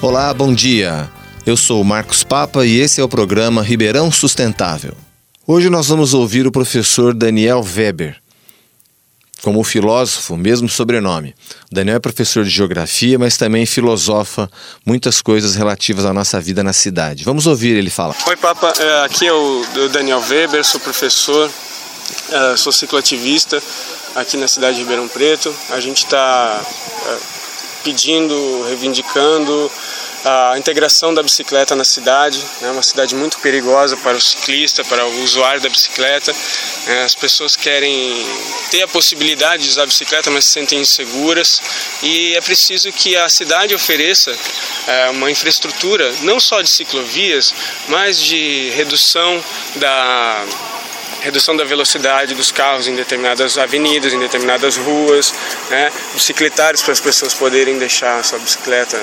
Olá, bom dia. Eu sou o Marcos Papa e esse é o programa Ribeirão Sustentável. Hoje nós vamos ouvir o professor Daniel Weber. Como filósofo, mesmo sobrenome. O Daniel é professor de geografia, mas também filosofa muitas coisas relativas à nossa vida na cidade. Vamos ouvir ele falar. Oi, Papa. Aqui é o Daniel Weber, sou professor, sou cicloativista aqui na cidade de Ribeirão Preto. A gente está pedindo, reivindicando a integração da bicicleta na cidade. É uma cidade muito perigosa para o ciclista, para o usuário da bicicleta. As pessoas querem ter a possibilidade de usar a bicicleta, mas se sentem inseguras. E é preciso que a cidade ofereça uma infraestrutura, não só de ciclovias, mas de redução da velocidade dos carros em determinadas avenidas, em determinadas ruas, bicicletários para as pessoas poderem deixar a sua bicicleta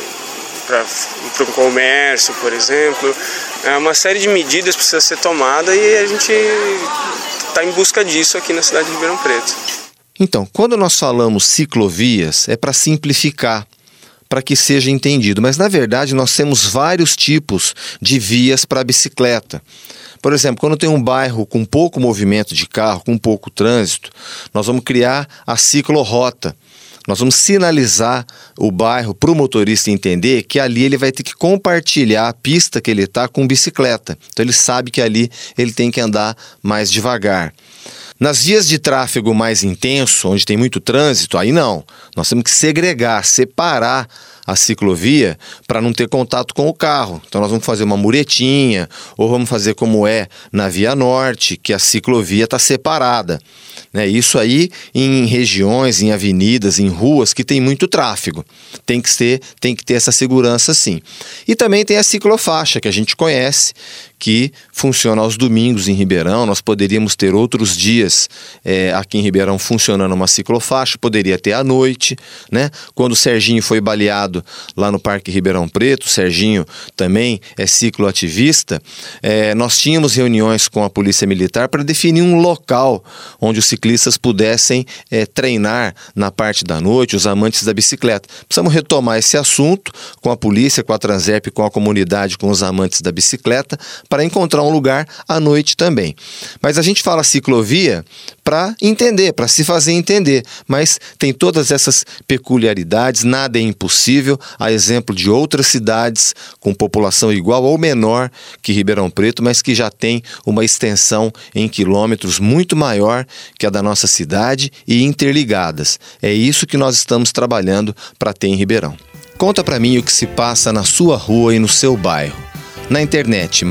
para o comércio, por exemplo. Uma série de medidas precisa ser tomada e a gente está em busca disso aqui na cidade de Ribeirão Preto. Então, quando nós falamos ciclovias, é para simplificar, para que seja entendido. Mas, na verdade, nós temos vários tipos de vias para a bicicleta. Por exemplo, quando tem um bairro com pouco movimento de carro, com pouco trânsito, nós vamos criar a ciclorrota. Nós vamos sinalizar o bairro para o motorista entender que ali ele vai ter que compartilhar a pista que ele está com bicicleta. Então ele sabe que ali ele tem que andar mais devagar. Nas vias de tráfego mais intenso, onde tem muito trânsito, aí não. Nós temos que segregar, separar a ciclovia para não ter contato com o carro. Então nós vamos fazer uma muretinha, ou vamos fazer como é na Via Norte, que a ciclovia está separada. Isso aí em regiões, em avenidas, em ruas que tem muito tráfego. Tem que ter essa segurança, sim. E também tem a ciclofaixa, que a gente conhece, que funciona aos domingos em Ribeirão. Nós poderíamos ter outros dias aqui em Ribeirão funcionando uma ciclofaixa, poderia ter à noite, Quando o Serginho foi baleado lá no Parque Ribeirão Preto, o Serginho também é cicloativista, nós tínhamos reuniões com a Polícia Militar para definir um local onde os ciclistas pudessem treinar na parte da noite, os amantes da bicicleta. Precisamos retomar esse assunto com a polícia, com a Transerp, com a comunidade, com os amantes da bicicleta, para encontrar um lugar à noite também. Mas a gente fala ciclovia para entender, para se fazer entender, mas tem todas essas peculiaridades, nada é impossível, a exemplo de outras cidades com população igual ou menor que Ribeirão Preto, mas que já tem uma extensão em quilômetros muito maior que a da nossa cidade e interligadas. É isso que nós estamos trabalhando para ter em Ribeirão. Conta para mim o que se passa na sua rua e no seu bairro. Na internet,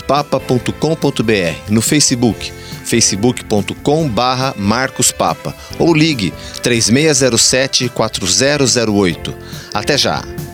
marcospapa.com.br, no Facebook, facebook.com/marcospapa ou ligue 3607-4008. Até já!